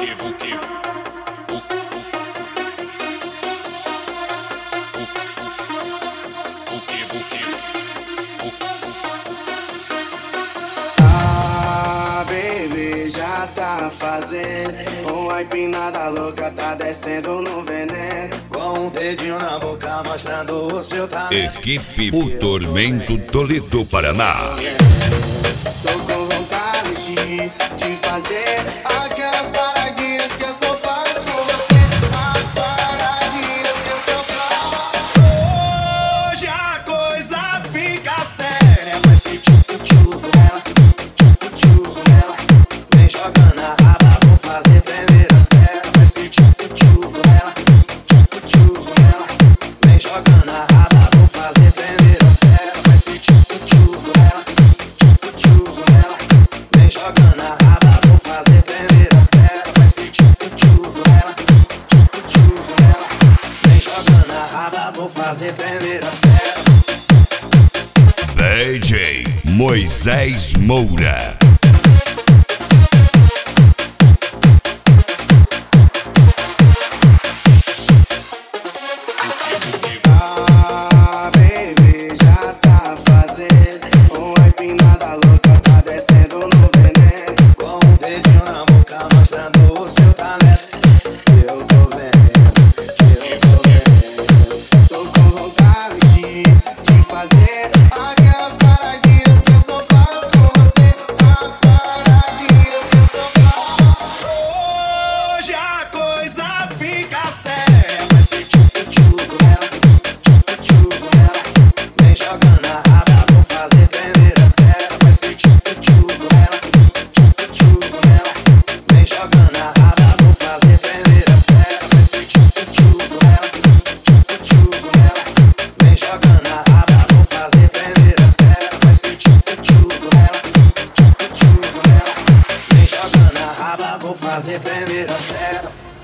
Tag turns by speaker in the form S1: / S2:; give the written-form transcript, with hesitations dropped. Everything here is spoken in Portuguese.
S1: Ah, baby, já tá fazendo uma empinada louca, tá descendo no veneno.
S2: Com um dedinho na boca mostrando o seu talento.
S3: Equipe O Tormento Toledo, Paraná.
S1: Tô com vontade de fazer aquelas paradinhas que eu só faço com você. As paradinhas que eu só faço.
S2: Hoje a coisa fica séria. Vai ser tchucu-tchu com ela, tchucu-tchu com ela. Vem jogando a raba, vou fazer tremer as pernas. Vai ser tchucu-tchu com ela, tchucu-tchu com ela. Vem jogando a raba, vou fazer tremer as pernas. Vai ser tchucu-tchu com ela, tchucu-tchu com ela. Vem jogando a raba, vou fazer tremer as pernas. Vai ser tchucu-tchu com ela, tchucu-tchu com ela. Vem jogando a raba, vou fazer tremer as pernas.
S3: DJ Moisés Moura.
S1: Ah, baby, já tá fazendo uma empinada louca, tá descendo no veneno.
S2: Com um dedinho na boca mostrando o seu talento. Eu tô vendo, eu tô vendo.
S1: Tô com vontade de fazer aquelas paradinhas que eu só faço com você. As paradinhas que eu só faço.
S2: Hoje a coisa fica séria. Vai ser tchucu-tchu com ela, tchucu-tchu com ela. Vem jogando a raba, vou fazer tremer as pernas. Vai ser tchucu-tchu com ela, tchucu-tchu com ela. Vem jogando a raba, vou fazer tremer as pernas. Vai ser tchucu-tchu com ela, tchucu-tchu com ela. Vem jogando a raba, vou fazer tremer as pernas. Vai ser tchucu-tchu com ela, tchucu-tchu com ela. Vem jogando a raba, vou fazer tremer as pernas.